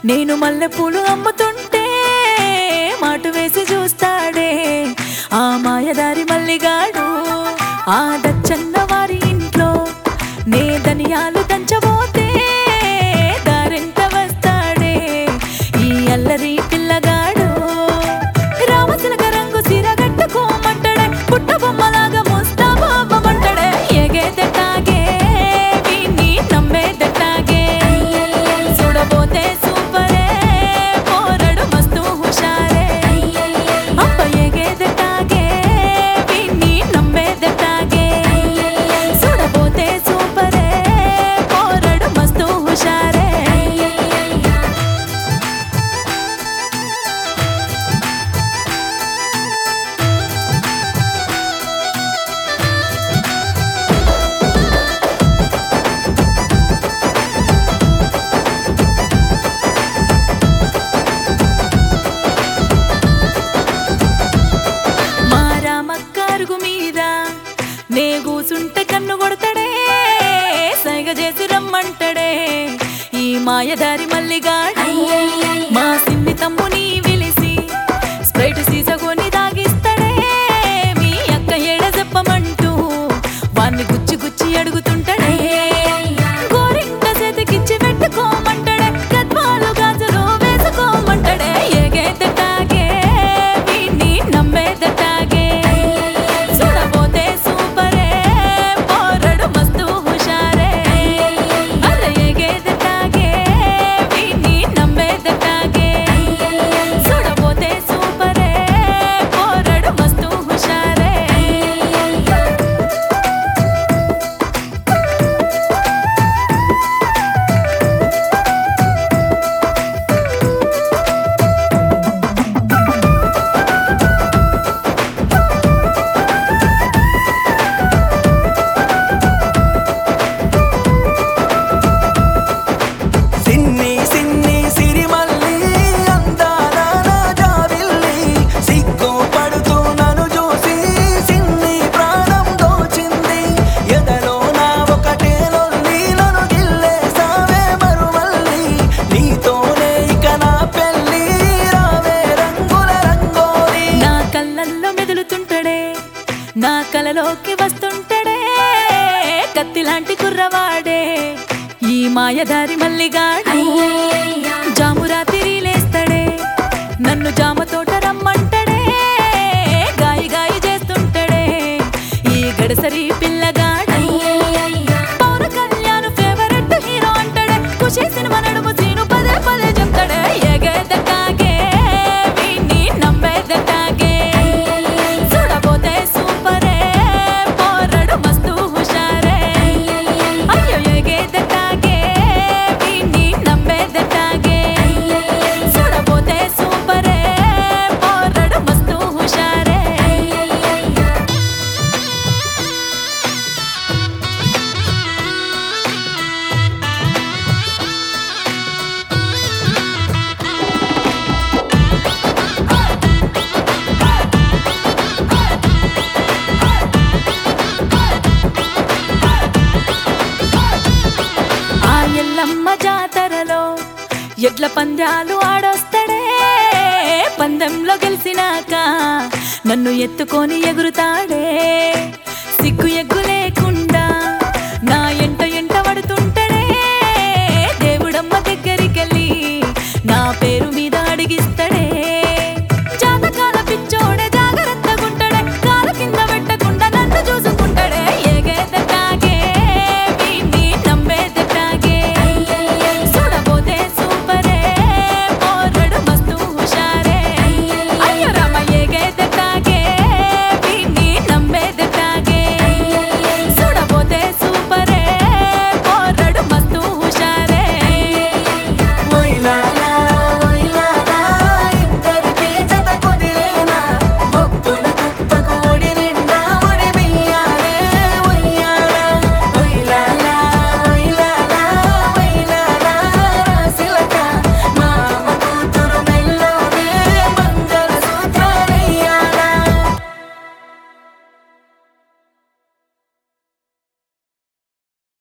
నేను మల్లెపూలు అమ్ముతుంటే మాటు వేసి చూస్తాడే ఆ మాయదారి మల్లిగాడు. ఆ దచ్చన్న వారి ఇంట్లో నే ధనియాలు దంచబోతే దారెంత వస్తాడే ఈ అల్లరి పిల్లగాడు. రామచిలక రంగు సీర కట్టుకోమంటాడే, పుట్ట బొమ్మలాగా ముస్తాబాబమంటాడే. ఎగేదెట్టాగే వీణ్ణి నమ్మేదెట్టాగే, చూడబోతే సూపరే పోరడు మస్తు హుషారే. అబ్బ ఎగేదెట్టాగే వీణ్ణి నమ్మేదెట్టాగే, చూడబోతే సూపరే పోరడు మస్తు హుషారే. మారామక్కరుగు మీద నే కూసుంటే కన్ను కొడతాడే, సైగ చేసి రమ్మంటాడే ఈ మాయదారి మల్లిగాడు. మా సిన్ని తమ్ముని పిలిసి స్ప్రైట్ సీసగొని దాగిస్తాడే, మీ అక్క ఏడ చెప్పమంటూ వాన్ని గుచ్చి గుచ్చి అడుగుతుంటాడే. గోరింట చేతికిచ్చి పెట్టుకోమంటాడే, గద్వాలు గాజులు వేసుకోమంటాడే. ఎగేదెట్టాగే వీణ్ణి నమ్మేదెట్టాగే, చూడబోతే సూపరే పోరడు మస్తు హుషారే. అరే ఎగేదెట్టాగే వీణ్ణి నమ్మేదెట్టాగే, చూడబోతే సూపరే పోరడు మస్తు హుషారే. సిన్ని సిన్ని సిరిమల్లి అందాల నా జాబిల్లి, సిగ్గుపడుతూ నన్ను చూసి సిన్ని ప్రాణం దోచింది. ఎదలో నా ఒకటే లొల్లి, నన్ను గిల్లేసావే మరుమల్లి. నీతోనే ఇక నా పెళ్ళి, రావే రంగుల రంగోలి. నా కళ్ళల్లో మెదులుతుంటాడే, నా కలలోకి వస్తుంటాడే కత్తిలాంటి కుర్రవాడే ఈ మాయదారి మల్లిగాడు. జాము రాత్రి లేస్తాడే, నన్ను జామ తోట రమ్మంటాడే, గాయి గాయి చేస్తుంటాడే ఈ గడసరి పిల్లగాడు. పవన్ కళ్యాణ్ ఫేవరెట్ హీరో అంటాడే, ఖుషి సినిమా నడుము సీను పదే పదే చెప్తాడే. ఎగేదెట్టాగే వీణ్ణి నమ్మేదెట్టాగే, చూడబోతే సూపరే పోరడు మస్తు హుషారే. అయ్యో ఎగేదెట్టాగే వీణ్ణి నమ్మేదెట్టాగే, చూడబోతే సూపరే పోరడు మస్తు హుషారే. ఆ ఎల్లమ్మ జాతరలో ఎడ్ల పందాలు ఆడొస్తాడే, పందెంలో గెలిచినాక నన్ను ఎత్తుకొని ఎగురుతాడే. సిగ్గు ఎగ్గులే